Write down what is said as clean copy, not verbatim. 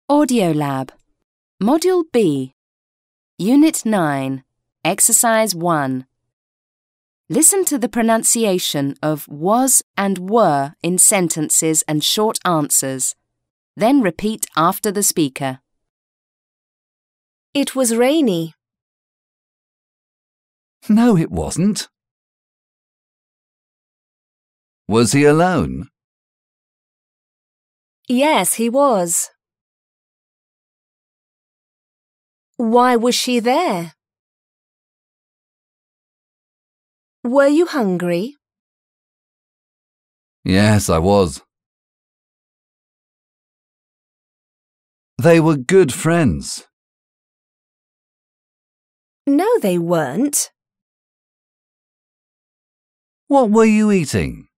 Audiolab. Module B. Unit 9. Exercise 1. Listen to the pronunciation of was and were in sentences and short answers. Then repeat after the speaker. It was rainy. No, it wasn't. Was he alone? Yes, he was. Why was she there? Were you hungry? Yes, I was. They were good friends. No, they weren't. What were you eating?